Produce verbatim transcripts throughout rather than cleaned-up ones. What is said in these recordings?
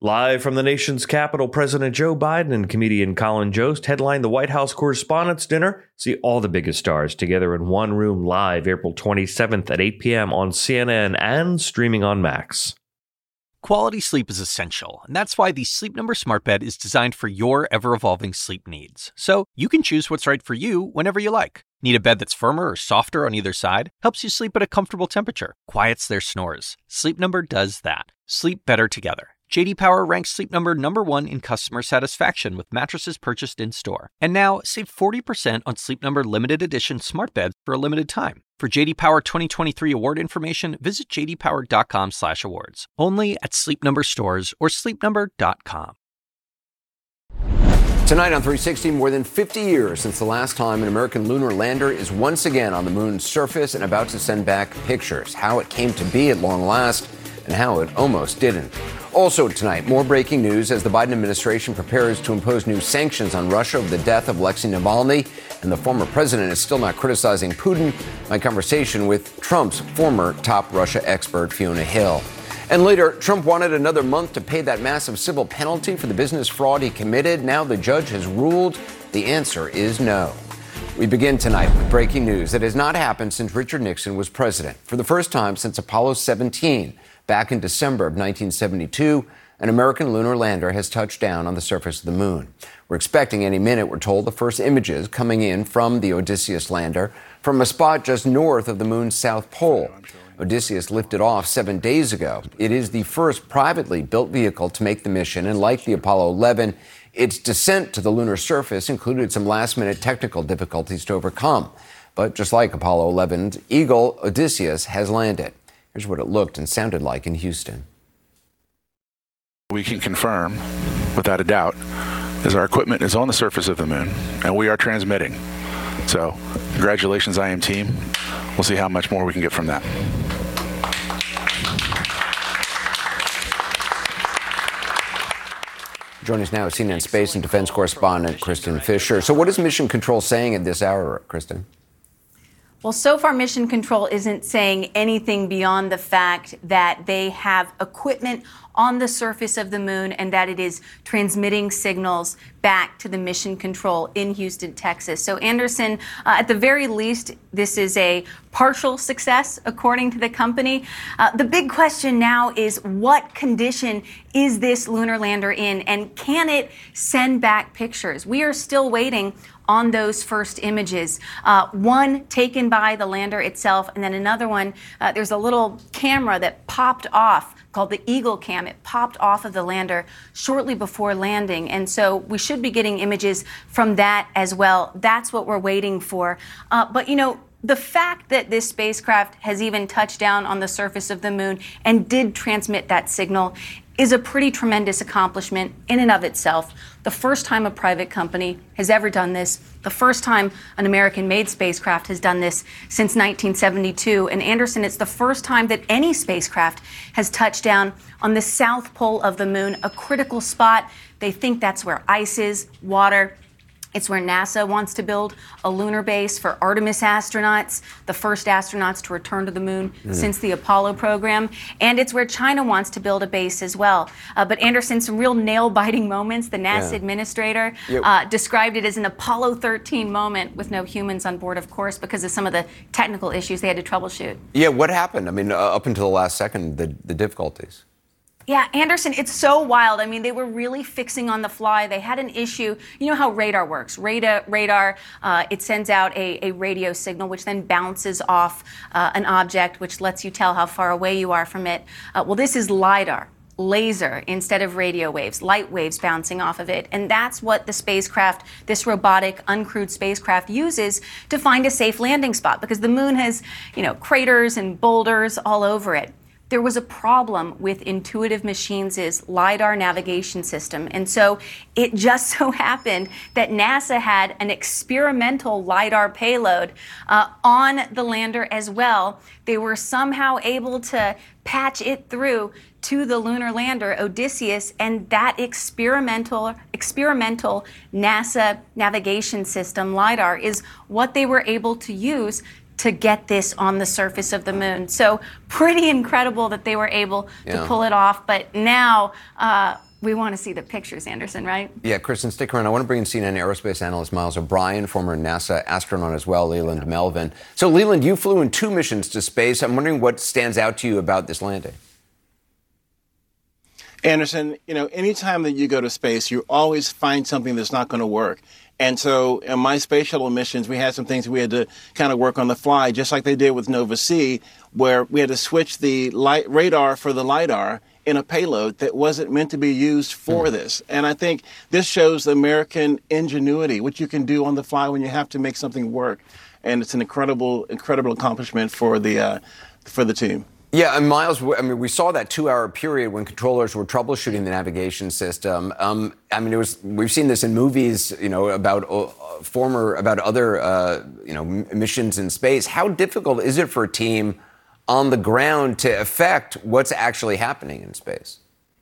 Live from the nation's capital, President Joe Biden and comedian Colin Jost headline the White House Correspondents' Dinner. See all the biggest stars together in one room live April twenty-seventh at eight p.m. on C N N and streaming on Max. Quality sleep is essential, and that's why the Sleep Number Smart Bed is designed for your ever-evolving sleep needs. So you can choose what's right for you whenever you like. Need a bed that's firmer or softer on either side? Helps you sleep at a comfortable temperature. Quiets their snores. Sleep Number does that. Sleep better together. J D Power ranks Sleep Number number one in customer satisfaction with mattresses purchased in-store. And now, save forty percent on Sleep Number limited edition smart beds for a limited time. For J D Power twenty twenty-three award information, visit j d power dot com slash awards. Only at Sleep Number stores or sleep number dot com. Tonight on three sixty, more than fifty years since the last time an American lunar lander is once again on the moon's surface and about to send back pictures. How it came to be at long last and how it almost didn't. Also tonight, more breaking news as the Biden administration prepares to impose new sanctions on Russia over the death of Alexei Navalny, and the former president is still not criticizing Putin. My conversation with Trump's former top Russia expert, Fiona Hill. And later, Trump wanted another month to pay that massive civil penalty for the business fraud he committed. Now the judge has ruled the answer is no. We begin tonight with breaking news that has not happened since Richard Nixon was president. For the first time since Apollo seventeen, back in December of nineteen seventy-two, an American lunar lander has touched down on the surface of the moon. We're expecting any minute, we're told, the first images coming in from the Odysseus lander from a spot just north of the moon's south pole. Odysseus lifted off seven days ago. It is the first privately built vehicle to make the mission, and like the Apollo eleven, its descent to the lunar surface included some last-minute technical difficulties to overcome. But just like Apollo eleven's Eagle, Odysseus has landed. Here's what it looked and sounded like in Houston. We can confirm, without a doubt, is our equipment is on the surface of the moon, and we are transmitting. So, congratulations, I A M team. We'll see how much more we can get from that. Joining us now is C N N Space and Defense correspondent Kristen Fisher. So what is Mission Control saying at this hour, Kristen? Well, so far, Mission Control isn't saying anything beyond the fact that they have equipment on the surface of the moon and that it is transmitting signals back to the Mission Control in Houston, Texas. So, Anderson, uh, at the very least, this is a partial success, according to the company. Uh, the big question now is what condition is this lunar lander in, and can it send back pictures? We are still waiting on those first images. Uh, one taken by the lander itself, and then another one, uh, there's a little camera that popped off called the Eagle Cam. It popped off of the lander shortly before landing. And so we should be getting images from that as well. That's what we're waiting for. Uh, but, you know, the fact that this spacecraft has even touched down on the surface of the moon and did transmit that signal is a pretty tremendous accomplishment in and of itself. The first time a private company has ever done this, the first time an American-made spacecraft has done this since nineteen seventy-two. And Anderson, it's the first time that any spacecraft has touched down on the south pole of the moon, a critical spot. They think that's where ice is, water. It's where NASA wants to build a lunar base for Artemis astronauts, the first astronauts to return to the moon mm. since the Apollo program. And it's where China wants to build a base as well. Uh, but Anderson, some real nail-biting moments. The NASA yeah. administrator yep. uh, described it as an Apollo thirteen moment with no humans on board, of course, because of some of the technical issues they had to troubleshoot. Yeah, what happened? I mean, uh, up until the last second, the, the difficulties. Yeah, Anderson, it's so wild. I mean, they were really fixing on the fly. They had an issue. You know how radar works. Radar, radar uh, it sends out a, a radio signal, which then bounces off uh, an object, which lets you tell how far away you are from it. Uh, well, this is LIDAR, laser, instead of radio waves, light waves bouncing off of it. And that's what the spacecraft, this robotic, uncrewed spacecraft, uses to find a safe landing spot, because the moon has, you know, craters and boulders all over it. There was a problem with Intuitive Machines' LIDAR navigation system. And so it just so happened that NASA had an experimental LIDAR payload uh, on the lander as well. They were somehow able to patch it through to the lunar lander, Odysseus, and that experimental experimental NASA navigation system, LIDAR, is what they were able to use to get this on the surface of the moon. So pretty incredible that they were able yeah. to pull it off. But now uh, We want to see the pictures, Anderson, right? Yeah, Kristen, stick around. I want to bring in C N N aerospace analyst Miles O'Brien, former NASA astronaut as well, Leland Melvin. So, Leland, you flew in two missions to space. I'm wondering what stands out to you about this landing. Anderson, you know, anytime that you go to space, you always find something that's not going to work. And so in my space shuttle missions, we had some things we had to kind of work on the fly, just like they did with Nova-C, where we had to switch the light radar for the LiDAR in a payload that wasn't meant to be used for mm. this. And I think this shows the American ingenuity, what you can do on the fly when you have to make something work. And it's an incredible, incredible accomplishment for the uh, for the team. Yeah, and Miles, I mean, we saw that two-hour period when controllers were troubleshooting the navigation system. Um, I mean, it was we've seen this in movies, you know, about uh, former about other uh, you know missions in space. How difficult is it for a team on the ground to affect what's actually happening in space?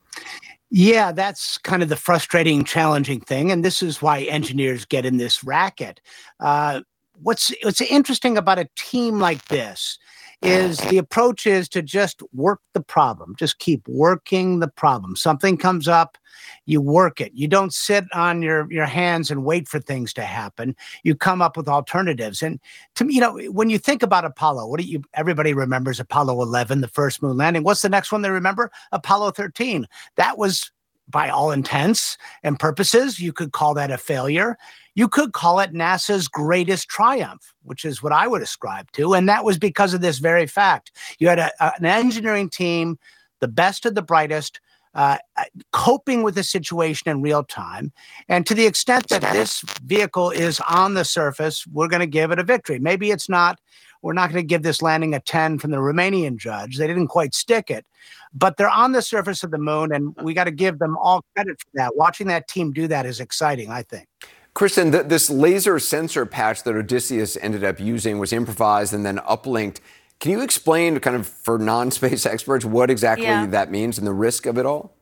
Yeah, that's kind of the frustrating, challenging thing, and this is why engineers get in this racket. Uh, what's what's interesting about a team like this is the approach is to just work the problem. Just keep working the problem. Something comes up, you work it. You don't sit on your, your hands and wait for things to happen. You come up with alternatives. And to me, you know, when you think about Apollo, what do you, everybody remembers Apollo eleven, the first moon landing. What's the next one they remember? Apollo thirteen. That was, by all intents and purposes, you could call that a failure. You could call it NASA's greatest triumph, which is what I would ascribe to. And that was because of this very fact. You had a, a, an engineering team, the best of the brightest, uh, coping with the situation in real time. And to the extent that this vehicle is on the surface, we're going to give it a victory. Maybe it's not. We're not going to give this landing a ten from the Romanian judge. They didn't quite stick it. But they're on the surface of the moon, and we got to give them all credit for that. Watching that team do that is exciting, I think. Kristen, th- this laser sensor patch that Odysseus ended up using was improvised and then uplinked. Can you explain, kind of for non-space experts, what exactly yeah. that means and the risk of it all?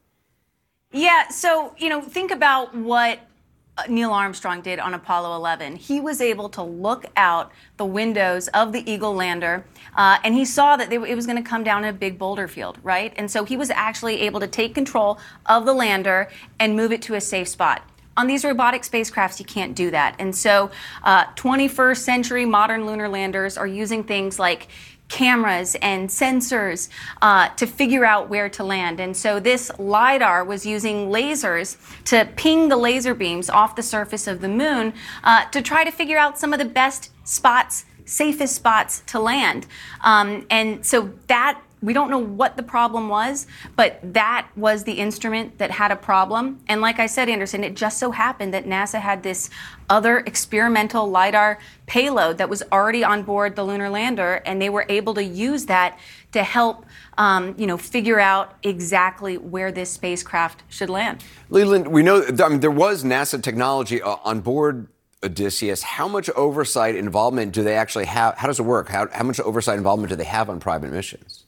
Yeah, so, you know, think about what Neil Armstrong did on Apollo eleven. He was able to look out the windows of the Eagle lander, uh, and he saw that they, it was going to come down in a big boulder field, right? And so he was actually able to take control of the lander and move it to a safe spot. On these robotic spacecrafts, you can't do that. And so uh, twenty-first century modern lunar landers are using things like cameras and sensors uh, to figure out where to land. And so this LiDAR was using lasers to ping the laser beams off the surface of the moon uh, to try to figure out some of the best spots, safest spots to land. Um, and so that we don't know what the problem was, but that was the instrument that had a problem. And like I said, Anderson, it just so happened that NASA had this other experimental LiDAR payload that was already on board the lunar lander, and they were able to use that to help um, you know, figure out exactly where this spacecraft should land. Leland, we know I mean, there was NASA technology uh, on board Odysseus. How much oversight involvement do they actually have? How does it work? How, how much oversight involvement do they have on private missions?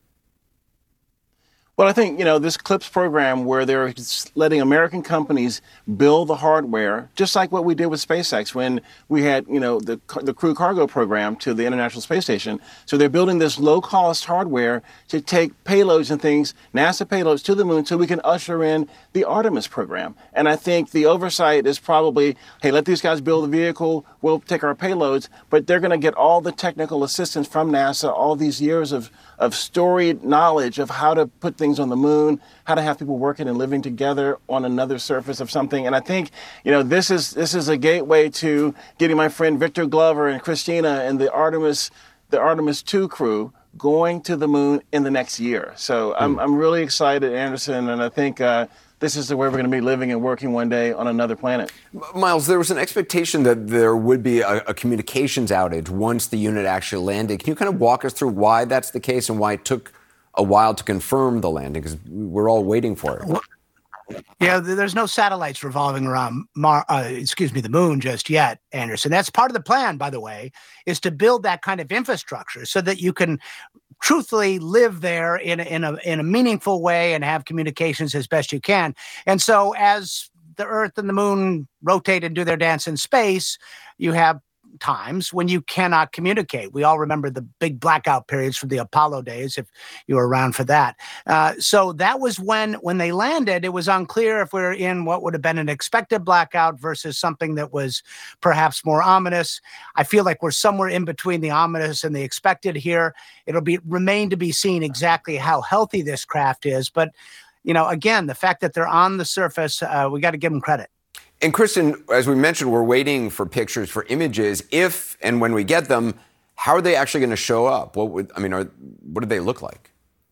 Well, I think, you know, this CLIPS program where they're letting American companies build the hardware, just like what we did with SpaceX when we had, you know, the the crew cargo program to the International Space Station. So they're building this low-cost hardware to take payloads and things, NASA payloads to the moon so we can usher in the Artemis program. And I think the oversight is probably, hey, let these guys build the vehicle, we'll take our payloads, but they're going to get all the technical assistance from NASA, all these years of, of storied knowledge of how to put things on the moon, how to have people working and living together on another surface of something. And I think, you know, this is this is a gateway to getting my friend Victor Glover and Christina and the Artemis, the Artemis two crew going to the moon in the next year. So I'm I'm really excited, Anderson, and I think uh, this is the way we're going to be living and working one day on another planet. Miles, there was an expectation that there would be a, a communications outage once the unit actually landed. Can you kind of walk us through why that's the case and why it took a while to confirm the landing, because we're all waiting for it? Yeah, there's no satellites revolving around Mar- uh, excuse me, the moon just yet, Anderson. That's part of the plan, by the way, is to build that kind of infrastructure so that you can truthfully live there in a, in a in a meaningful way and have communications as best you can. And so as the Earth and the moon rotate and do their dance in space, you have times when you cannot communicate. We all remember the big blackout periods from the Apollo days, if you were around for that. Uh, so that was when, when they landed, it was unclear if we were in what would have been an expected blackout versus something that was perhaps more ominous. I feel like we're somewhere in between the ominous and the expected here. It'll be remain to be seen exactly how healthy this craft is. But, you know, again, the fact that they're on the surface, uh, we got to give them credit. And Kristen, as we mentioned, we're waiting for pictures, for images. If and when we get them, how are they actually going to show up? What would I mean? Are, what do they look like?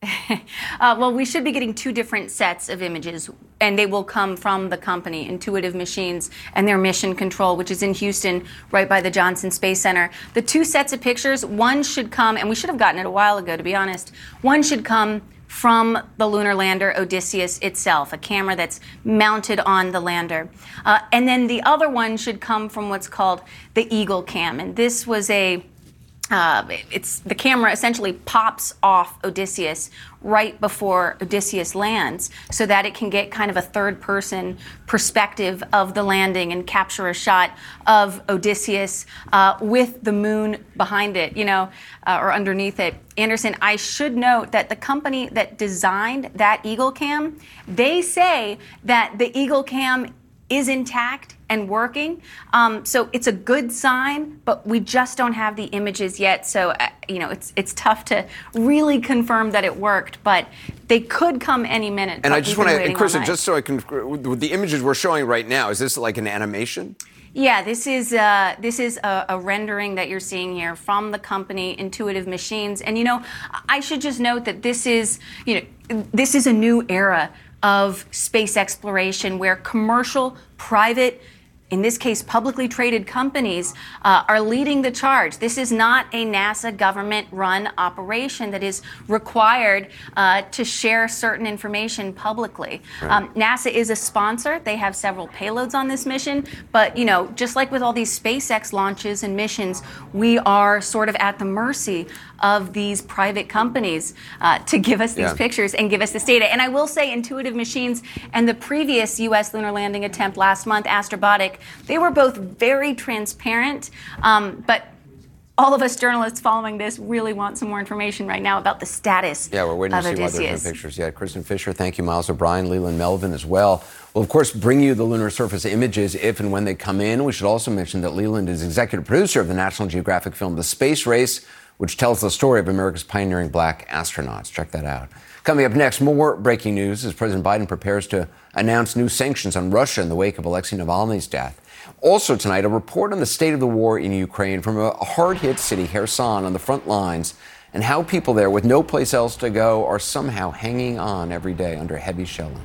uh, well, we should be getting two different sets of images, and they will come from the company, Intuitive Machines, and their mission control, which is in Houston, right by the Johnson Space Center. The two sets of pictures, one should come, and we should have gotten it a while ago, to be honest. One should come from the lunar lander Odysseus itself, a camera that's mounted on the lander. Uh, and then the other one should come from what's called the Eagle Cam. And this was a Uh, it's the camera essentially pops off Odysseus right before Odysseus lands so that it can get kind of a third-person perspective of the landing and capture a shot of Odysseus uh, with the moon behind it, you know, uh, or underneath it. Anderson, I should note that the company that designed that Eagle Cam, they say that the Eagle Cam is intact and working. Um, so it's a good sign, but we just don't have the images yet. So, uh, you know, it's it's tough to really confirm that it worked, but they could come any minute. And I just want to, and Kristen, just so I can, with the images we're showing right now, is this like an animation? Yeah, this is uh, this is a, a rendering that you're seeing here from the company Intuitive Machines. And, you know, I should just note that this is, you know, this is a new era of space exploration where commercial, private, in this case, publicly traded companies uh, are leading the charge. This is not a NASA government-run operation that is required uh, to share certain information publicly. Right. Um, NASA is a sponsor. They have several payloads on this mission. But, you know, just like with all these SpaceX launches and missions, we are sort of at the mercy of these private companies uh, to give us these yeah. pictures and give us this data. And I will say Intuitive Machines and the previous U S lunar landing attempt last month, Astrobotic, they were both very transparent, um, but all of us journalists following this really want some more information right now about the status Yeah, we're waiting of to see Odysseus. why there's no pictures yet. Kristen Fisher, thank you. Miles O'Brien, Leland Melvin as well. We'll, of course, bring you the lunar surface images if and when they come in. We should also mention that Leland is executive producer of the National Geographic film The Space Race, which tells the story of America's pioneering black astronauts. Check that out. Coming up next, more breaking news as President Biden prepares to announce new sanctions on Russia in the wake of Alexei Navalny's death. Also tonight, a report on the state of the war in Ukraine from a hard-hit city, Kherson, on the front lines, and how people there with no place else to go are somehow hanging on every day under heavy shelling.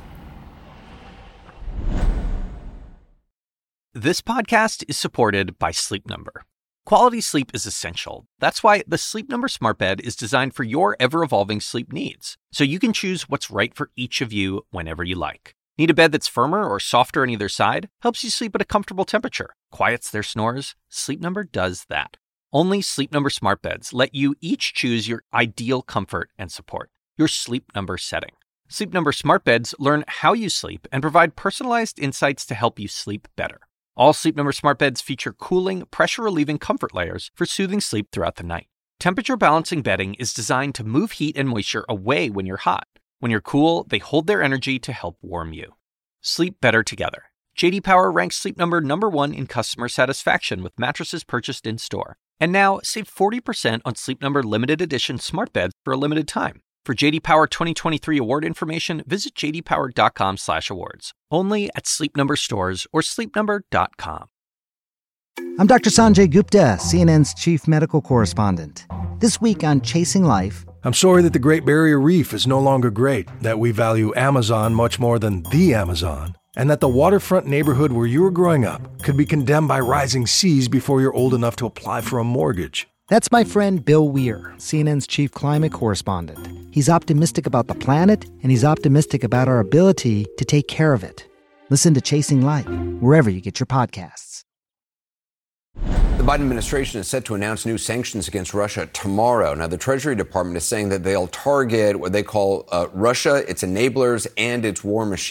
This podcast is supported by Sleep Number. Quality sleep is essential. That's why the Sleep Number Smart Bed is designed for your ever-evolving sleep needs, so you can choose what's right for each of you whenever you like. Need a bed that's firmer or softer on either side? Helps you sleep at a comfortable temperature. Quiets their snores? Sleep Number does that. Only Sleep Number Smart Beds let you each choose your ideal comfort and support, your Sleep Number setting. Sleep Number Smart Beds learn how you sleep and provide personalized insights to help you sleep better. All Sleep Number Smart Beds feature cooling, pressure-relieving comfort layers for soothing sleep throughout the night. Temperature-balancing bedding is designed to move heat and moisture away when you're hot. When you're cool, they hold their energy to help warm you. Sleep better together. J D Power ranks Sleep Number number one in customer satisfaction with mattresses purchased in-store. And now, save forty percent on Sleep Number limited edition smart beds for a limited time. For J D Power twenty twenty-three award information, visit j d power dot com slash awards. Only at Sleep Number stores or sleep number dot com. I'm Doctor Sanjay Gupta, C N N's chief medical correspondent. This week on Chasing Life... I'm sorry that the Great Barrier Reef is no longer great, that we value Amazon much more than the Amazon, and that the waterfront neighborhood where you were growing up could be condemned by rising seas before you're old enough to apply for a mortgage. That's my friend Bill Weir, C N N's chief climate correspondent. He's optimistic about the planet, and he's optimistic about our ability to take care of it. Listen to Chasing Life, wherever you get your podcasts. The Biden administration is set to announce new sanctions against Russia tomorrow. Now, the Treasury Department is saying that they'll target what they call uh, Russia, its enablers, and its war machine.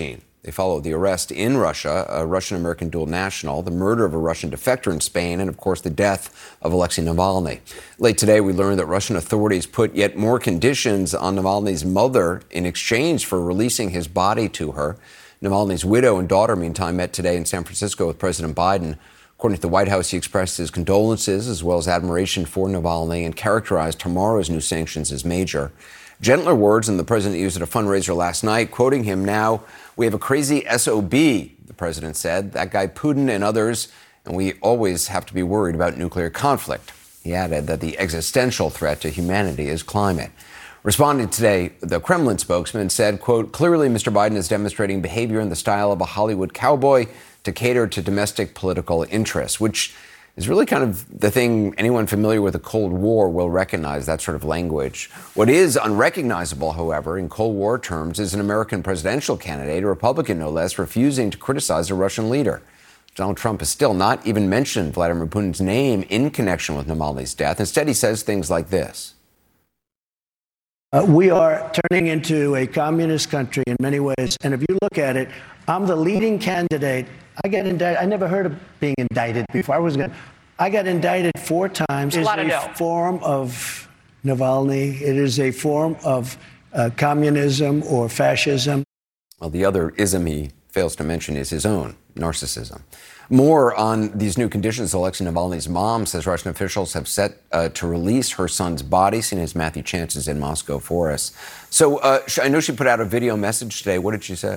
They follow the arrest in Russia, a Russian-American dual national, the murder of a Russian defector in Spain, and, of course, the death of Alexei Navalny. Late today, we learned that Russian authorities put yet more conditions on Navalny's mother in exchange for releasing his body to her. Navalny's widow and daughter, meantime, met today in San Francisco with President Biden. According to the White House, he expressed his condolences as well as admiration for Navalny and characterized tomorrow's new sanctions as major. Gentler words than the president used at a fundraiser last night, quoting him now, "We have a crazy S O B, the president said, that guy Putin and others, and we always have to be worried about nuclear conflict." He added that the existential threat to humanity is climate. Responding today, the Kremlin spokesman said, quote, "Clearly, Mister Biden is demonstrating behavior in the style of a Hollywood cowboy to cater to domestic political interests," which is really kind of the thing anyone familiar with the Cold War will recognize, that sort of language. What is unrecognizable, however, in Cold War terms, is an American presidential candidate, a Republican no less, refusing to criticize a Russian leader. Donald Trump has still not even mentioned Vladimir Putin's name in connection with Navalny's death. Instead, he says things like this. Uh, we are turning into a communist country in many ways. And if you look at it, I'm the leading candidate. I get indicted. I never heard of being indicted before. I was going. I got indicted four times. It's a, a form of Navalny. It is a form of uh, communism or fascism. Well, the other ism he fails to mention is his own narcissism. More on these new conditions. Alexei Navalny's mom says Russian officials have set uh, to release her son's body. CNN's Matthew Chance is in Moscow for us. So uh, I know she put out a video message today. What did she say?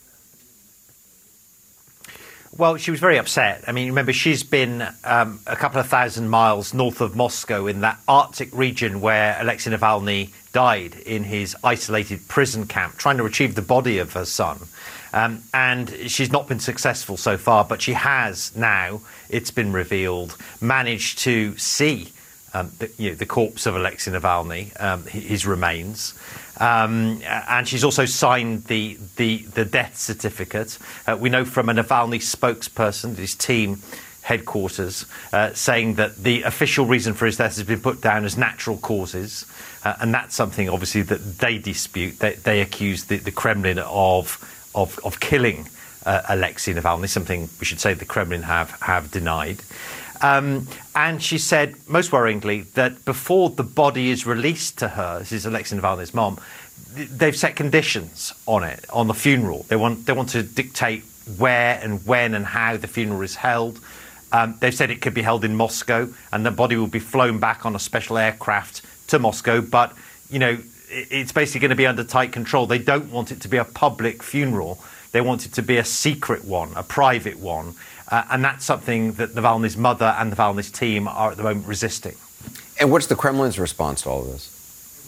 Well, she was very upset. I mean, remember, she's been um, a couple of thousand miles north of Moscow in that Arctic region where Alexei Navalny died in his isolated prison camp, trying to retrieve the body of her son. Um, and she's not been successful so far, but she has now, it's been revealed, managed to see um, the, you know, the corpse of Alexei Navalny, um, his remains. Um, and she's also signed the the, the death certificate. Uh, we know from a Navalny spokesperson, his team headquarters, uh, saying that the official reason for his death has been put down as natural causes. Uh, and that's something, obviously, that they dispute. They, they accuse the, the Kremlin of of, of killing uh, Alexei Navalny, something we should say the Kremlin have, have denied. Um, and she said, most worryingly, that before the body is released to her, this is Alexei Navalny's mom, they've set conditions on it, on the funeral. They want they want to dictate where and when and how the funeral is held. Um, they've said it could be held in Moscow, and the body will be flown back on a special aircraft to Moscow. But, you know, it's basically going to be under tight control. They don't want it to be a public funeral. They want it to be a secret one, a private one. Uh, and that's something that Navalny's mother and Navalny's team are at the moment resisting. And what's the Kremlin's response to all of this?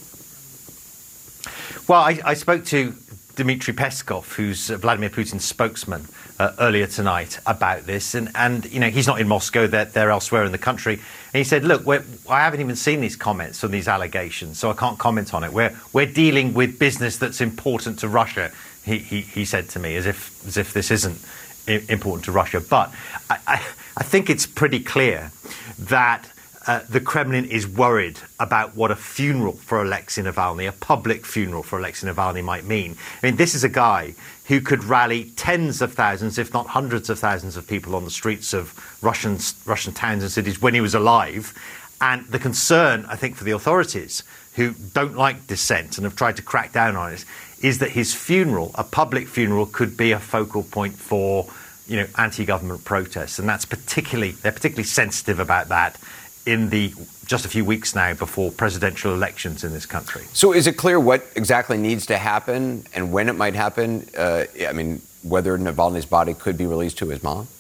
Well, I, I spoke to Dmitry Peskov, who's Vladimir Putin's spokesman, uh, earlier tonight about this. And, and, you know, he's not in Moscow, they're, they're elsewhere in the country. And he said, look, we're, I haven't even seen these comments on these allegations, so I can't comment on it. We're, we're dealing with business that's important to Russia, he, he, he said to me, as if, as if this isn't important to Russia. But I, I, I think it's pretty clear that uh, the Kremlin is worried about what a funeral for Alexei Navalny, a public funeral for Alexei Navalny, might mean. I mean, this is a guy who could rally tens of thousands, if not hundreds of thousands of people on the streets of Russian, Russian towns and cities when he was alive. And the concern, I think, for the authorities, who don't like dissent and have tried to crack down on it, is that his funeral, a public funeral, could be a focal point for, you know, anti-government protests. And that's particularly, they're particularly sensitive about that in the just a few weeks now before presidential elections in this country. So is it clear what exactly needs to happen and when it might happen? Uh, I mean, whether Navalny's body could be released to his mom?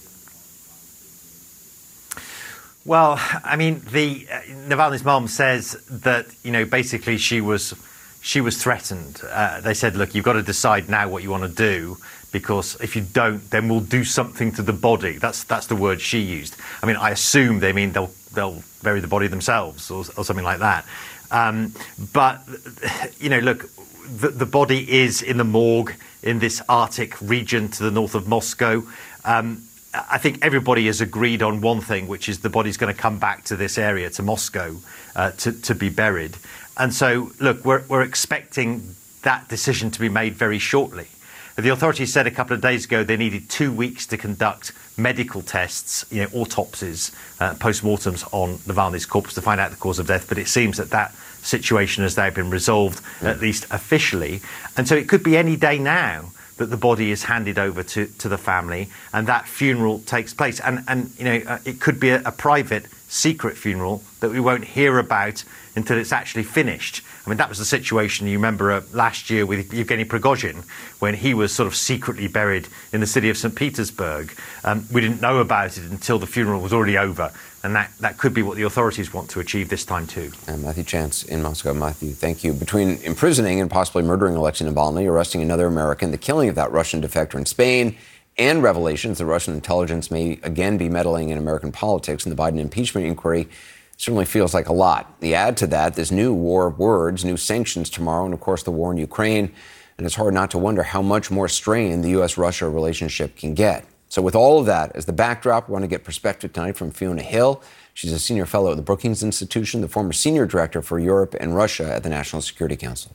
Well, I mean, the uh, Navalny's mom says that, you know, basically she was she was threatened. Uh, they said, look, you've got to decide now what you want to do, because if you don't, then we'll do something to the body. That's that's the word she used. I mean, I assume they mean they'll they'll bury the body themselves or, or something like that. Um, but, you know, look, the, the body is in the morgue in this Arctic region to the north of Moscow. Um, I think everybody has agreed on one thing, which is the body's going to come back to this area, to Moscow, uh, to, to be buried. And so, look, we're, we're expecting that decision to be made very shortly. The authorities said a couple of days ago they needed two weeks to conduct medical tests, you know, autopsies, uh, post-mortems on Navalny's corpse to find out the cause of death. But it seems that that situation has now been resolved, yeah. at least officially. And so it could be any day now that the body is handed over to, to the family and that funeral takes place. And, and you know, uh, it could be a, a private, secret funeral that we won't hear about until it's actually finished. I mean, that was the situation, you remember, uh, last year with Yevgeny Prigozhin, when he was sort of secretly buried in the city of Saint Petersburg. Um, we didn't know about it until the funeral was already over. And that, that could be what the authorities want to achieve this time, too. And Matthew Chance in Moscow. Matthew, thank you. Between imprisoning and possibly murdering Alexei Navalny, arresting another American, the killing of that Russian defector in Spain, and revelations that Russian intelligence may again be meddling in American politics in the Biden impeachment inquiry certainly feels like a lot. The add to that, this new war of words, new sanctions tomorrow, and of course the war in Ukraine. And it's hard not to wonder how much more strained the U S Russia relationship can get. So with all of that as the backdrop, we want to get perspective tonight from Fiona Hill. She's a senior fellow at the Brookings Institution, the former senior director for Europe and Russia at the National Security Council.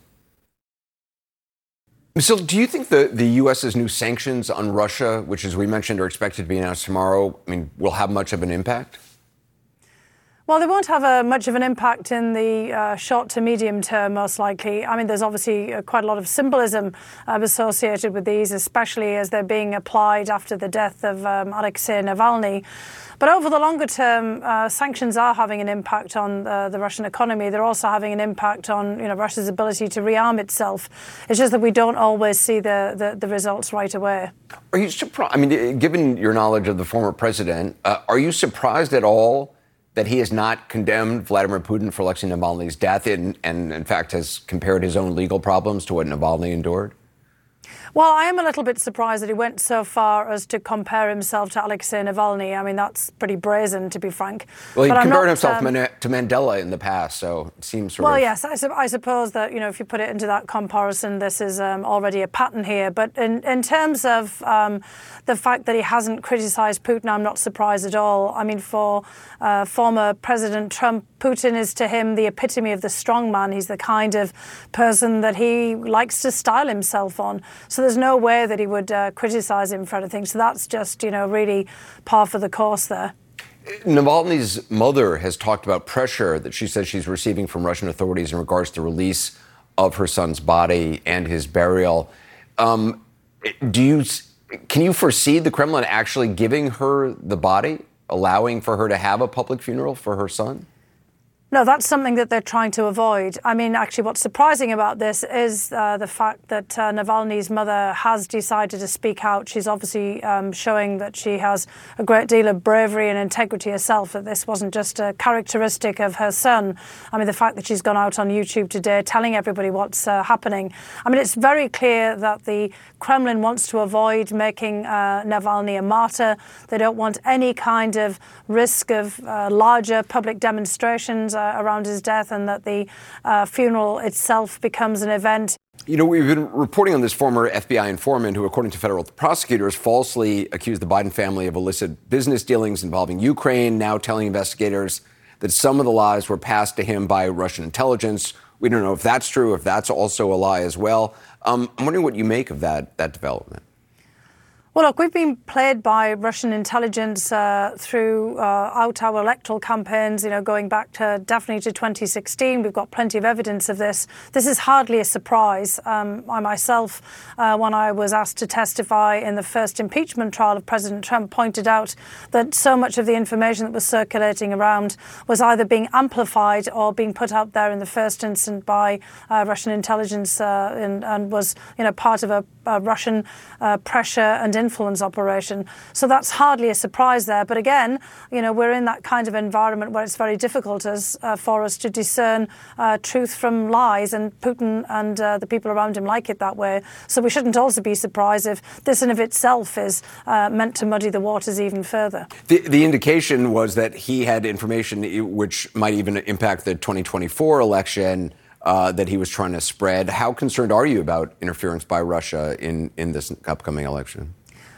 So do you think the, the U S's new sanctions on Russia, which, as we mentioned, are expected to be announced tomorrow, I mean, will have much of an impact? Well, they won't have a, much of an impact in the uh, short to medium term, most likely. I mean, there's obviously uh, quite a lot of symbolism uh, associated with these, especially as they're being applied after the death of um, Alexei Navalny. But over the longer term, uh, sanctions are having an impact on uh, the Russian economy. They're also having an impact on, you know, Russia's ability to rearm itself. It's just that we don't always see the, the, the results right away. Are you surprised? I mean, given your knowledge of the former president, uh, are you surprised at all that he has not condemned Vladimir Putin for Alexei Navalny's death and, and, in fact, has compared his own legal problems to what Navalny endured? Well, I am a little bit surprised that he went so far as to compare himself to Alexei Navalny. I mean, that's pretty brazen, to be frank. Well, he but compared not, himself um, to Mandela in the past, so it seems sort well, of... Well, yes, I, su- I suppose that, you know, if you put it into that comparison, this is um, already a pattern here. But in, in terms of um, the fact that he hasn't criticised Putin, I'm not surprised at all. I mean, for uh, former President Trump, Putin is to him the epitome of the strongman. He's the kind of person that he likes to style himself on. So there's no way that he would uh, criticise him for anything. So that's just, you know, really par for the course there. Navalny's mother has talked about pressure that she says she's receiving from Russian authorities in regards to release of her son's body and his burial. Um, do you, can you foresee the Kremlin actually giving her the body, allowing for her to have a public funeral for her son? No, that's something that they're trying to avoid. I mean, actually, what's surprising about this is uh, the fact that uh, Navalny's mother has decided to speak out. She's obviously um, showing that she has a great deal of bravery and integrity herself, that this wasn't just a characteristic of her son. I mean, the fact that she's gone out on YouTube today telling everybody what's uh, happening. I mean, it's very clear that the Kremlin wants to avoid making uh, Navalny a martyr. They don't want any kind of risk of uh, larger public demonstrations uh, around his death, and that the uh, funeral itself becomes an event. You know, we've been reporting on this former F B I informant who, according to federal prosecutors, falsely accused the Biden family of illicit business dealings involving Ukraine, now telling investigators that some of the lies were passed to him by Russian intelligence. We don't know if that's true, if that's also a lie as well. Um, I'm wondering what you make of that, that development. Well, look, we've been played by Russian intelligence uh, throughout our electoral campaigns, you know, going back to definitely to twenty sixteen. We've got plenty of evidence of this. This is hardly a surprise. Um, I myself, uh, when I was asked to testify in the first impeachment trial of President Trump, pointed out that so much of the information that was circulating around was either being amplified or being put out there in the first instance by uh, Russian intelligence uh, and, and was, you know, part of a, a Russian uh, pressure and influence operation. So that's hardly a surprise there. But again, you know, we're in that kind of environment where it's very difficult as, uh, for us to discern uh, truth from lies, and Putin and uh, the people around him like it that way. So we shouldn't also be surprised if this in of itself is uh, meant to muddy the waters even further. The, the indication was that he had information which might even impact the twenty twenty-four election uh, that he was trying to spread. How concerned are you about interference by Russia in, in this upcoming election?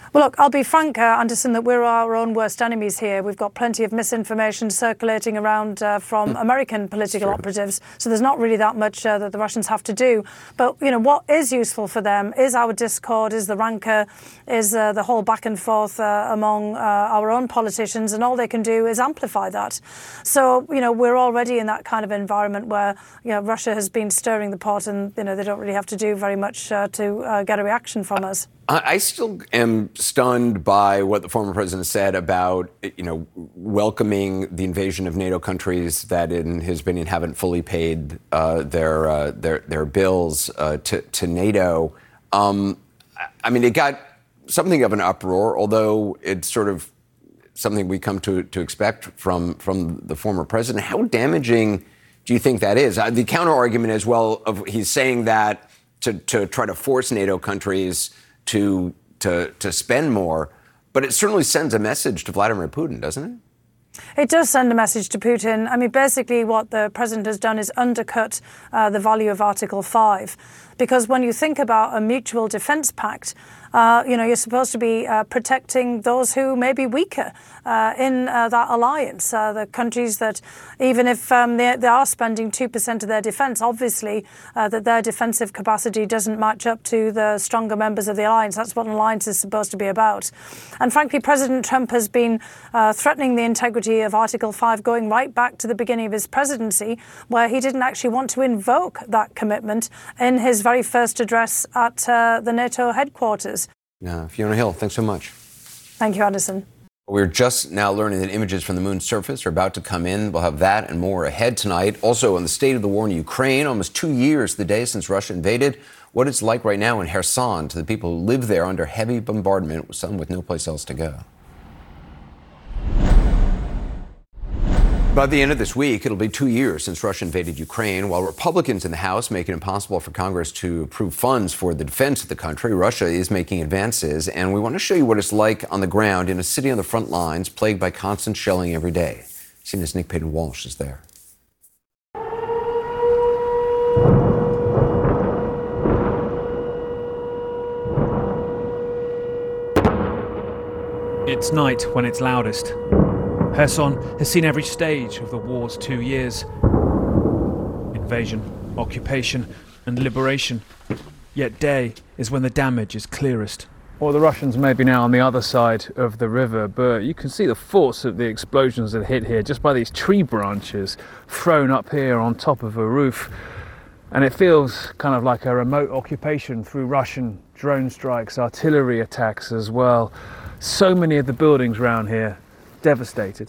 Well, look, I'll be frank, uh, Anderson, that we're our own worst enemies here. We've got plenty of misinformation circulating around uh, from mm. American political operatives, so there's not really that much uh, that the Russians have to do. But, you know, what is useful for them is our discord, is the rancor, is uh, the whole back and forth uh, among uh, our own politicians, and all they can do is amplify that. So, you know, we're already in that kind of environment where, you know, Russia has been stirring the pot and, you know, they don't really have to do very much uh, to uh, get a reaction from us. I still am stunned by what the former president said about, you know, welcoming the invasion of NATO countries that, in his opinion, haven't fully paid uh, their, uh, their their bills uh, to, to NATO. Um, I mean, it got something of an uproar, although it's sort of something we come to, to expect from, from the former president. How damaging do you think that is? Uh, the counter-argument is, well, of, he's saying that to, to try to force NATO countries to to to spend more, but it certainly sends a message to Vladimir Putin, doesn't it? It does send a message to Putin. I mean, basically what the president has done is undercut uh, the value of Article five. Because when you think about a mutual defence pact, uh, you know, you're supposed to be uh, protecting those who may be weaker uh, in uh, that alliance. Uh, the countries that, even if um, they, they are spending two percent of their defence, obviously uh, that their defensive capacity doesn't match up to the stronger members of the alliance. That's what an alliance is supposed to be about. And frankly, President Trump has been uh, threatening the integrity of Article five going right back to the beginning of his presidency, where he didn't actually want to invoke that commitment in his very first address at uh, the NATO headquarters. Yeah, Fiona Hill, thanks so much. Thank you, Anderson. We're just now learning that images from the moon's surface are about to come in. We'll have that and more ahead tonight. Also, on the state of the war in Ukraine, almost two years the day since Russia invaded. What it's like right now in Kherson to the people who live there under heavy bombardment, some with no place else to go. By the end of this week, it'll be two years since Russia invaded Ukraine. While Republicans in the House make it impossible for Congress to approve funds for the defense of the country, Russia is making advances. And we want to show you what it's like on the ground in a city on the front lines plagued by constant shelling every day. C N N's Nick Payton-Walsh is there. It's night when it's loudest. Kherson has seen every stage of the war's two years. Invasion, occupation, and liberation. Yet day is when the damage is clearest. Well, the Russians may be now on the other side of the river, but you can see the force of the explosions that hit here just by these tree branches thrown up here on top of a roof. And it feels kind of like a remote occupation through Russian drone strikes, artillery attacks as well. So many of the buildings around here devastated.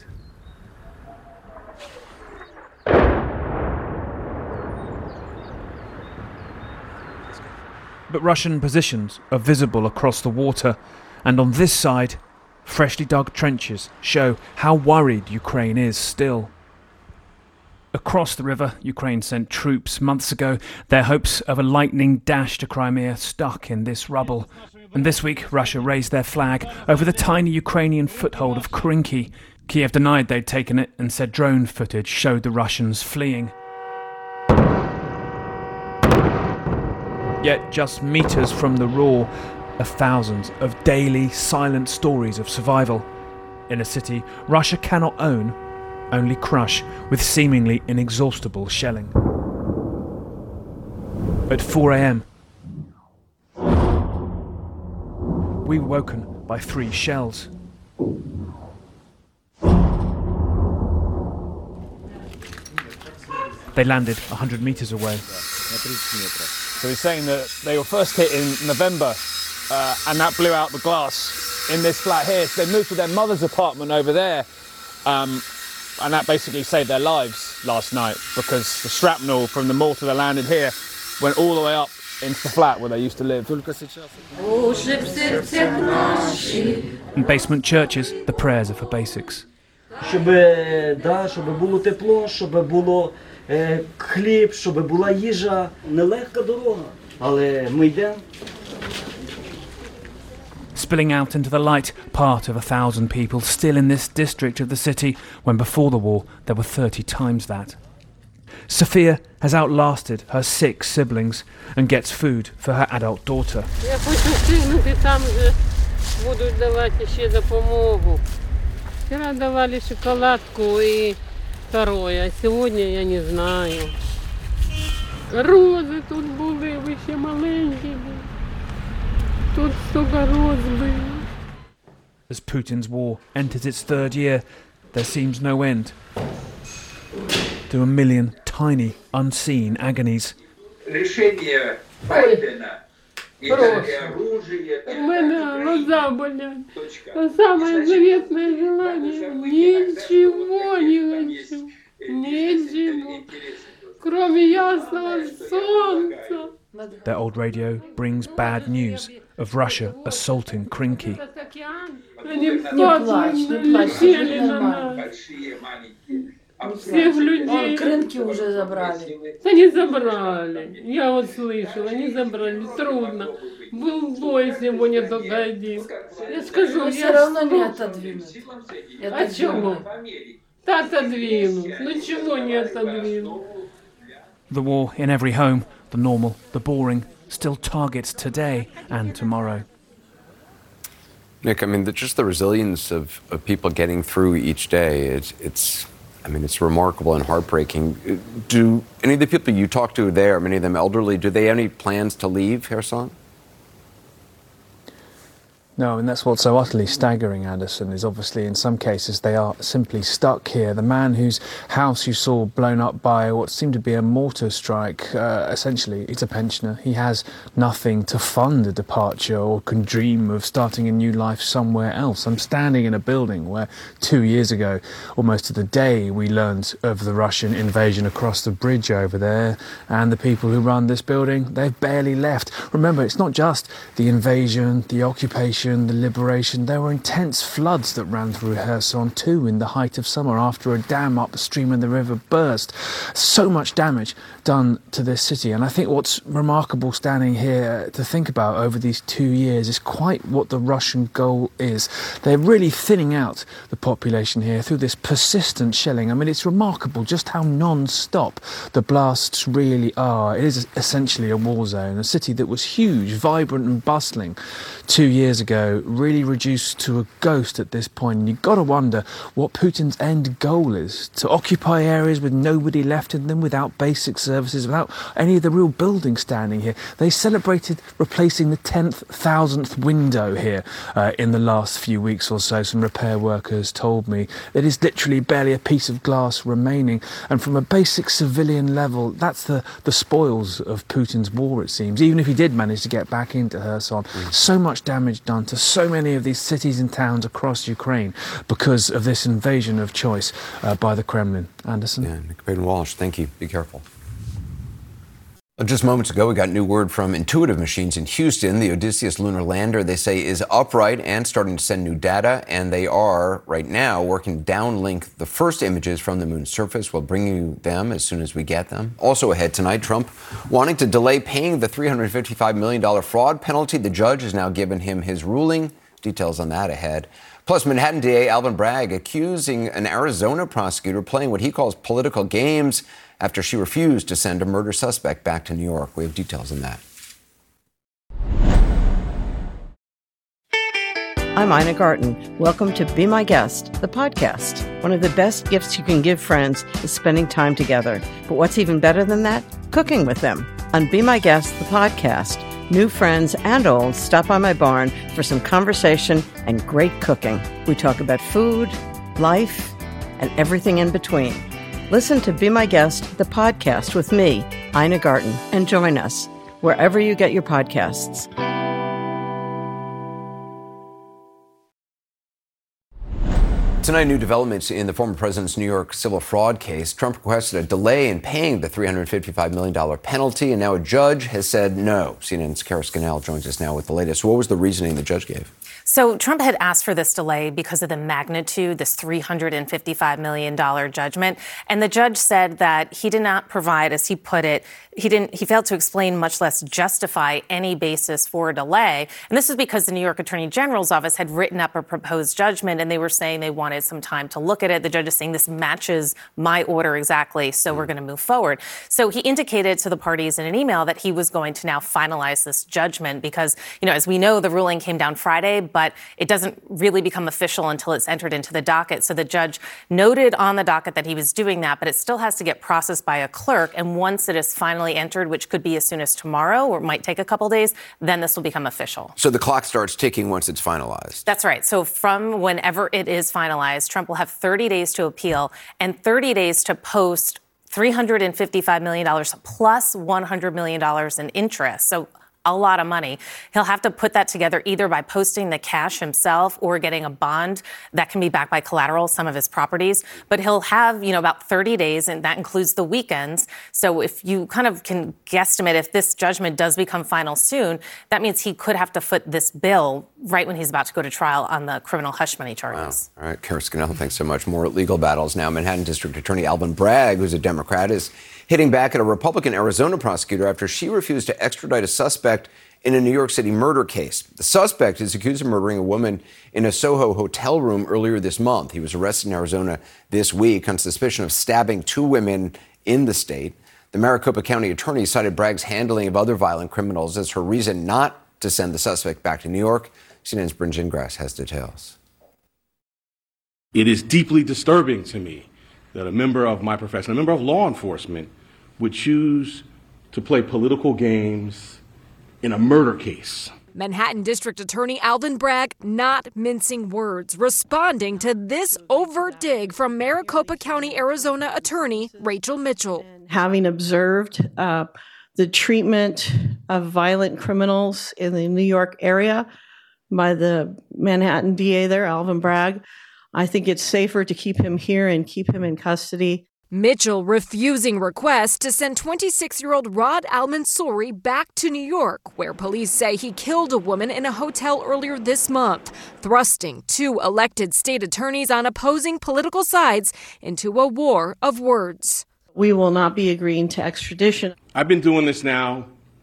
But Russian positions are visible across the water, and on this side, freshly dug trenches show how worried Ukraine is still. Across the river, Ukraine sent troops months ago, their hopes of a lightning dash to Crimea stuck in this rubble. And this week, Russia raised their flag over the tiny Ukrainian foothold of Krinky. Kiev denied they'd taken it and said drone footage showed the Russians fleeing. Yet just meters from the roar are thousands of daily silent stories of survival in a city Russia cannot own, only crush with seemingly inexhaustible shelling. At four a.m, we were woken by three shells. They landed one hundred meters away. So he's saying that they were first hit in November uh, and that blew out the glass in this flat here. So they moved to their mother's apartment over there um, and that basically saved their lives last night because the shrapnel from the mortar that landed here went all the way up into the flat where they used to live. In basement churches, the prayers are for basics. Щоб, да, щоб було тепло, щоб було е, хліб, щоб була їжа. Нелегка дорога, але ми йдемо. Spilling out into the light, part of a thousand people still in this district of the city, when before the war there were thirty times that. Sophia has outlasted her six siblings and gets food for her adult daughter. будуть давати ще допомогу. Вчора давали шоколадку і второе, а сьогодні я не знаю. Рози тут були, ви ще маленькі. Тут стільки роз було. As Putin's war enters its third year, there seems no end to a million tiny, unseen agonies. Решение Байдена и дали оружие. У меня глаза болят. Самое заветное желание. Ничего не хочу. Ничего. Кроме ясного солнца. Their old radio brings bad news of Russia assaulting Krinky. Они плачут, налетели на нас. Всех людей. Крынки уже забрали. Да не забрали. Я вот слышала, не забрали. Трудно. Был бой сегодня только один. Я скажу, но я все равно сто... не отодвинуть. А чего? Да отодвинут. Ну чего не отодвинут? The war in every home, the normal, the boring, still targets today and tomorrow. Nick, I mean, the, just the resilience of, of people getting through each day, it's, it's, I mean, it's remarkable and heartbreaking. Do any of the people you talk to there, many of them elderly, do they have any plans to leave Kherson? No, I mean, that's what's so utterly staggering, Anderson, is obviously in some cases they are simply stuck here. The man whose house you saw blown up by what seemed to be a mortar strike, uh, essentially, he's a pensioner. He has nothing to fund a departure or can dream of starting a new life somewhere else. I'm standing in a building where two years ago, almost to the day, we learned of the Russian invasion across the bridge over there, and the people who run this building, they've barely left. Remember, it's not just the invasion, the occupation, the liberation. There were intense floods that ran through Kherson too in the height of summer after a dam upstream in the river burst. So much damage done to this city, and I think what's remarkable standing here to think about over these two years is quite what the Russian goal is. They're really thinning out the population here through this persistent shelling. I mean, it's remarkable just how non-stop the blasts really are. It is essentially a war zone, a city that was huge, vibrant and bustling two years ago, really reduced to a ghost at this point. And you've got to wonder what Putin's end goal is: to occupy areas with nobody left in them, without basic services, without any of the real buildings standing here. They celebrated replacing the tenth thousandth window here uh, in the last few weeks or so. Some repair workers told me that is literally barely a piece of glass remaining. And from a basic civilian level, that's the, the spoils of Putin's war, it seems. Even if he did manage to get back into Kherson, mm. so much damage done to so many of these cities and towns across Ukraine because of this invasion of choice uh, by the Kremlin. Anderson? Yeah, Nick Baden-Walsh, thank you. Be careful. Just moments ago, we got new word from Intuitive Machines in Houston. The Odysseus lunar lander, they say, is upright and starting to send new data. And they are, right now, working to downlink the first images from the moon's surface. We'll bring you them as soon as we get them. Also ahead tonight, Trump wanting to delay paying the three hundred fifty-five million dollars fraud penalty. The judge has now given him his ruling. Details on that ahead. Plus, Manhattan D A Alvin Bragg accusing an Arizona prosecutor playing what he calls political games after she refused to send a murder suspect back to New York. We have details on that. I'm Ina Garten. Welcome to Be My Guest, the podcast. One of the best gifts you can give friends is spending time together. But what's even better than that? Cooking with them. On Be My Guest, the podcast, new friends and old stop by my barn for some conversation and great cooking. We talk about food, life, and everything in between. Listen to Be My Guest, the podcast with me, Ina Garten, and join us wherever you get your podcasts. Tonight, new developments in the former president's New York civil fraud case. Trump requested a delay in paying the three hundred fifty-five million dollars penalty, and now a judge has said no. C N N's Kara Scannell joins us now with the latest. What was the reasoning the judge gave? So Trump had asked for this delay because of the magnitude, this three hundred fifty-five million dollars judgment. And the judge said that he did not provide, as he put it, he didn't, he failed to explain, much less justify, any basis for a delay. And this is because the New York Attorney General's office had written up a proposed judgment, and they were saying they wanted some time to look at it. The judge is saying this matches my order exactly, so we're going to move forward. So he indicated to the parties in an email that he was going to now finalize this judgment because, you know, as we know, the ruling came down Friday, but it doesn't really become official until it's entered into the docket. So the judge noted on the docket that he was doing that, but it still has to get processed by a clerk. And once it is finally entered, which could be as soon as tomorrow or it might take a couple days, then this will become official. So the clock starts ticking once it's finalized. That's right. So from whenever it is finalized, Trump will have thirty days to appeal and thirty days to post three hundred fifty-five million dollars plus one hundred million dollars in interest. So a lot of money. He'll have to put that together either by posting the cash himself or getting a bond that can be backed by collateral, some of his properties. But he'll have, you know, about thirty days, and that includes the weekends. So if you kind of can guesstimate if this judgment does become final soon, that means he could have to foot this bill right when he's about to go to trial on the criminal hush money charges. Wow. All right, Kara Scannell, thanks so much. More legal battles now. Manhattan District Attorney Alvin Bragg, who's a Democrat, is hitting back at a Republican Arizona prosecutor after she refused to extradite a suspect in a New York City murder case. The suspect is accused of murdering a woman in a Soho hotel room earlier this month. He was arrested in Arizona this week on suspicion of stabbing two women in the state. The Maricopa County attorney cited Bragg's handling of other violent criminals as her reason not to send the suspect back to New York. C N N's Bryn Gingras has details. It is deeply disturbing to me that a member of my profession, a member of law enforcement, would choose to play political games in a murder case. Manhattan District Attorney Alvin Bragg not mincing words, responding to this overt dig from Maricopa County, Arizona attorney Rachel Mitchell. Having observed uh, the treatment of violent criminals in the New York area by the Manhattan D A there, Alvin Bragg, I think it's safer to keep him here and keep him in custody. Mitchell refusing requests to send twenty-six-year-old Rod Al-Mansouri back to New York, where police say he killed a woman in a hotel earlier this month, thrusting two elected state attorneys on opposing political sides into a war of words. We will not be agreeing to extradition. I've been doing this now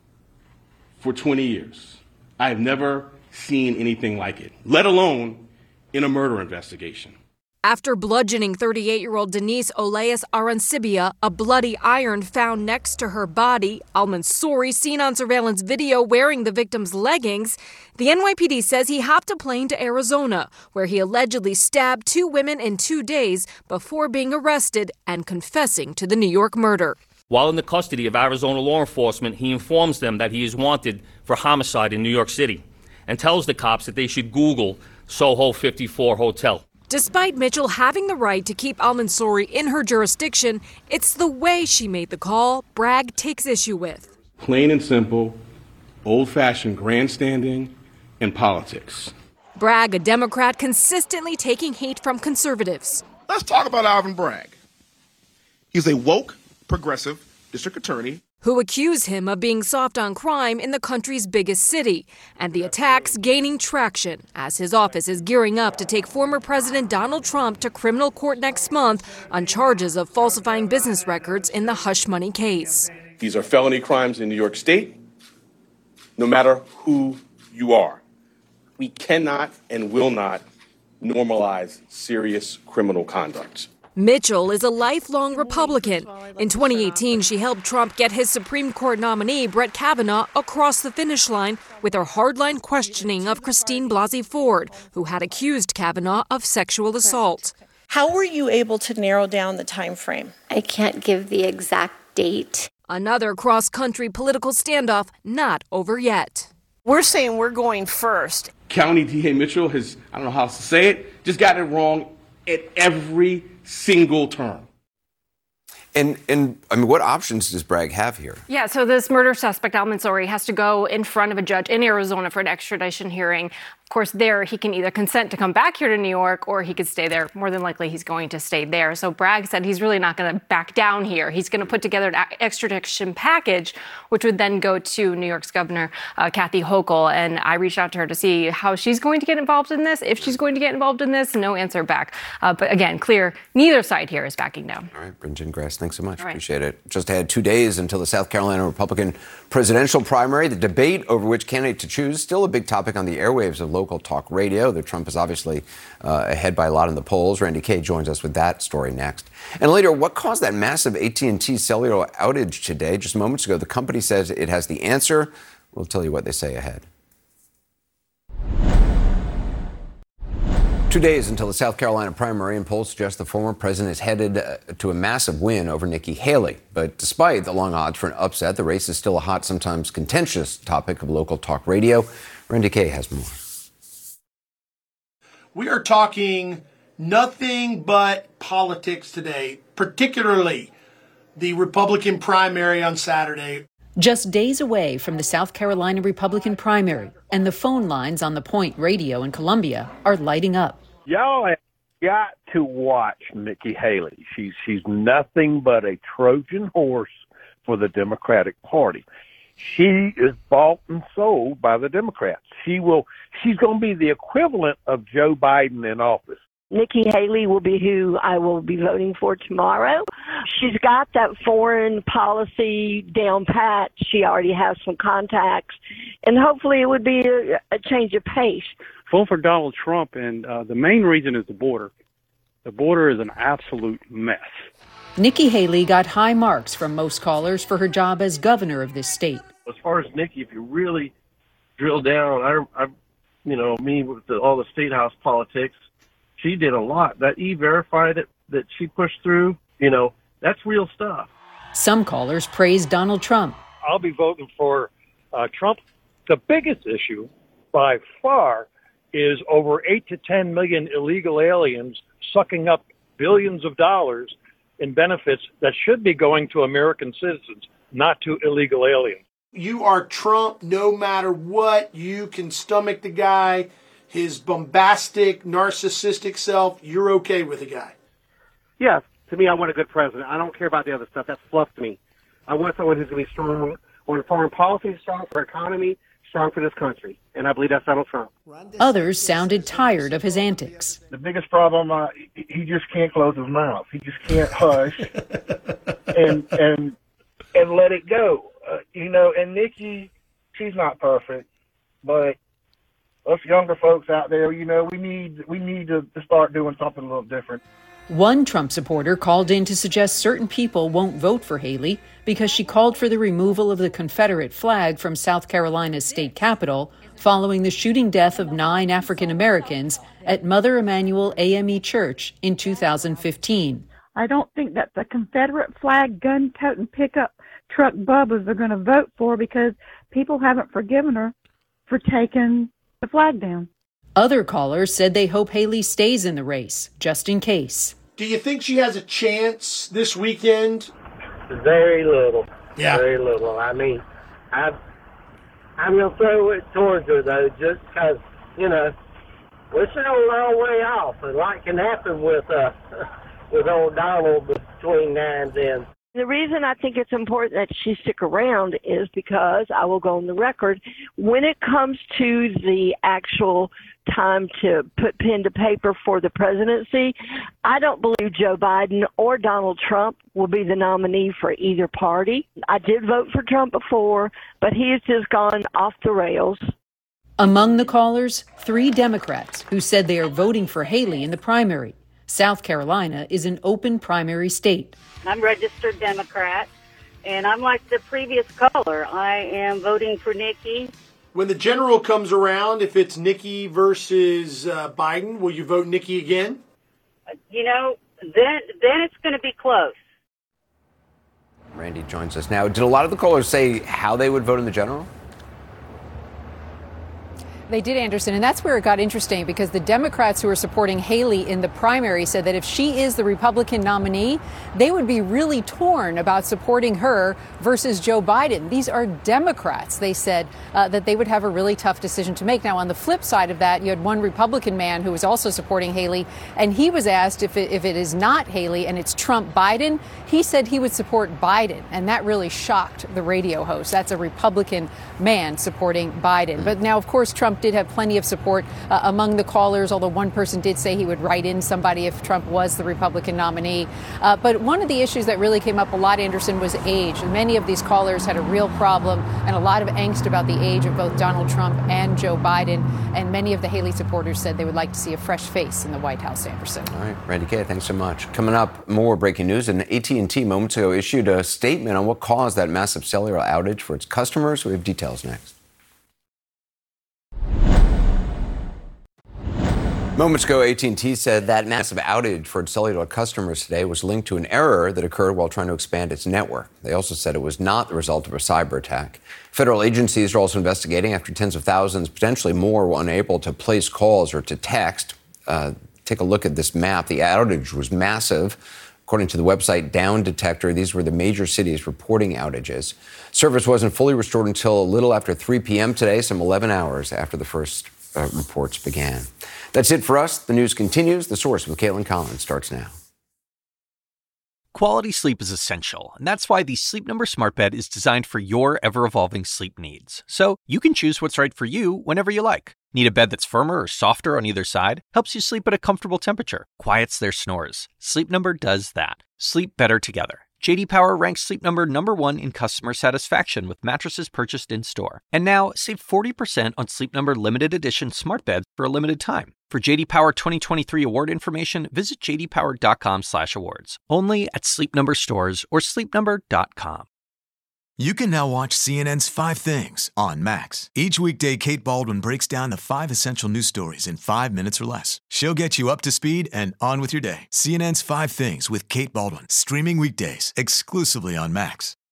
for twenty years. I have never seen anything like it, let alone in a murder investigation. After bludgeoning thirty-eight-year-old Denise Oleas Arancibia, a bloody iron found next to her body, Al-Mansouri seen on surveillance video wearing the victim's leggings, the N Y P D says he hopped a plane to Arizona, where he allegedly stabbed two women in two days before being arrested and confessing to the New York murder. While in the custody of Arizona law enforcement, he informs them that he is wanted for homicide in New York City and tells the cops that they should Google Soho fifty-four Hotel. Despite Mitchell having the right to keep Al-Mansouri in her jurisdiction, it's the way she made the call Bragg takes issue with. Plain and simple, old-fashioned grandstanding and politics. Bragg, a Democrat, consistently taking hate from conservatives. Let's talk about Alvin Bragg. He's a woke, progressive district attorney who accuse him of being soft on crime in the country's biggest city, and the attacks gaining traction as his office is gearing up to take former President Donald Trump to criminal court next month on charges of falsifying business records in the hush money case. These are felony crimes in New York State, no matter who you are. We cannot and will not normalize serious criminal conduct. Mitchell is a lifelong Republican. In twenty eighteen, she helped Trump get his Supreme Court nominee, Brett Kavanaugh, across the finish line with her hardline questioning of Christine Blasey Ford, who had accused Kavanaugh of sexual assault. How were you able to narrow down the time frame? I can't give the exact date. Another cross-country political standoff not over yet. We're saying we're going first. County D A Mitchell has, I don't know how else to say it, just got it wrong at every single term. And, and I mean, what options does Bragg have here? Yeah, so this murder suspect, Al-Mansouri, has to go in front of a judge in Arizona for an extradition hearing. Of course, there he can either consent to come back here to New York or he could stay there. More than likely, he's going to stay there. So Bragg said he's really not going to back down here. He's going to put together an extradition package, which would then go to New York's Governor uh, Kathy Hochul. And I reached out to her to see how she's going to get involved in this. If she's going to get involved in this, no answer back. Uh, but again, clear, neither side here is backing down. All right, Bryn Gingras, thanks so much. Right. Appreciate it. Just had two days until the South Carolina Republican presidential primary. The debate over which candidate to choose, still a big topic on the airwaves of local talk radio. Though Trump is obviously uh, ahead by a lot in the polls. Randy Kaye joins us with that story next. And later, what caused that massive A T and T cellular outage today? Just moments ago, the company says it has the answer. We'll tell you what they say ahead. Two days until the South Carolina primary, and polls suggest the former president is headed uh, to a massive win over Nikki Haley. But despite the long odds for an upset, the race is still a hot, sometimes contentious topic of local talk radio. Randy Kay has more. We are talking nothing but politics today, particularly the Republican primary on Saturday. Just days away from the South Carolina Republican primary, and the phone lines on the Point Radio in Columbia are lighting up. Y'all have got to watch Nikki Haley. She's she's nothing but a Trojan horse for the Democratic Party. She is bought and sold by the Democrats. She will. She's going to be the equivalent of Joe Biden in office. Nikki Haley will be who I will be voting for tomorrow. She's got that foreign policy down pat. She already has some contacts, and hopefully it would be a, a change of pace. Vote for Donald Trump, and uh, the main reason is the border. The border is an absolute mess. Nikki Haley got high marks from most callers for her job as governor of this state. As far as Nikki, if you really drill down, I, I you know, me with the, all the state house politics, she did a lot. That E-Verify that, that she pushed through, you know, that's real stuff. Some callers praised Donald Trump. I'll be voting for uh, Trump. The biggest issue by far is over eight to ten million illegal aliens sucking up billions of dollars in benefits that should be going to American citizens, not to illegal aliens. You are Trump no matter what. You can stomach the guy, his bombastic, narcissistic self. You're okay with the guy. Yes, to me, I want a good president. I don't care about the other stuff. That's fluff to me. I want someone who's going to be strong on foreign policy, strong for economy, strong for this country. And I believe that's Donald Trump. Others sounded tired of his antics. The biggest problem, uh, he just can't close his mouth. He just can't hush and and and let it go. Uh, you know, and Nikki, she's not perfect, but us younger folks out there, you know, we need we need to, to start doing something a little different. One Trump supporter called in to suggest certain people won't vote for Haley because she called for the removal of the Confederate flag from South Carolina's state capitol following the shooting death of nine African Americans at Mother Emanuel A M E Church in two thousand fifteen. I don't think that the Confederate flag gun-toting pickup truck bubbas are going to vote for because people haven't forgiven her for taking the flag down. Other callers said they hope Haley stays in the race, just in case. Do you think she has a chance this weekend? Very little. Yeah. Very little. I mean, I, I'm going to throw it towards her, though, just because, you know, we're still a long way off. A lot can happen with, uh, with old Donald between now and then. The reason I think it's important that she stick around is because, I will go on the record, when it comes to the actual time to put pen to paper for the presidency, I don't believe Joe Biden or Donald Trump will be the nominee for either party. I did vote for Trump before, but he has just gone off the rails. Among the callers, three Democrats who said they are voting for Haley in the primary. South Carolina is an open primary state. I'm registered Democrat, and I'm like the previous caller. I am voting for Nikki. When the general comes around, if it's Nikki versus uh, Biden, will you vote Nikki again? You know, then then it's going to be close. Randy joins us now. Did a lot of the callers say how they would vote in the general? They did, Anderson, and that's where it got interesting because the Democrats who are supporting Haley in the primary said that if she is the Republican nominee, they would be really torn about supporting her versus Joe Biden. These are Democrats. They said uh, that they would have a really tough decision to make. Now, on the flip side of that, you had one Republican man who was also supporting Haley, and he was asked if it, if it is not Haley and it's Trump-Biden, he said he would support Biden, and that really shocked the radio host. That's a Republican man supporting Biden. But now, of course, Trump did have plenty of support uh, among the callers, although one person did say he would write in somebody if Trump was the Republican nominee. Uh, but one of the issues that really came up a lot, Anderson, was age. Many of these callers had a real problem and a lot of angst about the age of both Donald Trump and Joe Biden. And many of the Haley supporters said they would like to see a fresh face in the White House, Anderson. All right, Randy Kay, thanks so much. Coming up, more breaking news. And A T and T moments ago issued a statement on what caused that massive cellular outage for its customers. We have details next. Moments ago, A T and T said that massive outage for its cellular customers today was linked to an error that occurred while trying to expand its network. They also said it was not the result of a cyber attack. Federal agencies are also investigating after tens of thousands, potentially more, were unable to place calls or to text. Uh, take a look at this map. The outage was massive. According to the website Down Detector, these were the major cities reporting outages. Service wasn't fully restored until a little after three p.m. today, some eleven hours after the first uh, reports began. That's it for us. The news continues. The Source with Caitlin Collins starts now. Quality sleep is essential, and that's why the Sleep Number Smart Bed is designed for your ever-evolving sleep needs. So you can choose what's right for you whenever you like. Need a bed that's firmer or softer on either side? Helps you sleep at a comfortable temperature. Quiets their snores. Sleep Number does that. Sleep better together. J D Power ranks Sleep Number number one in customer satisfaction with mattresses purchased in-store. And now, save forty percent on Sleep Number limited edition smart beds for a limited time. For J D Power twenty twenty-three award information, visit j d power dot com slash awards. Only at Sleep Number stores or sleep number dot com. You can now watch C N N's Five Things on Max. Each weekday, Kate Baldwin breaks down the five essential news stories in five minutes or less. She'll get you up to speed and on with your day. C N N's Five Things with Kate Baldwin, streaming weekdays exclusively on Max.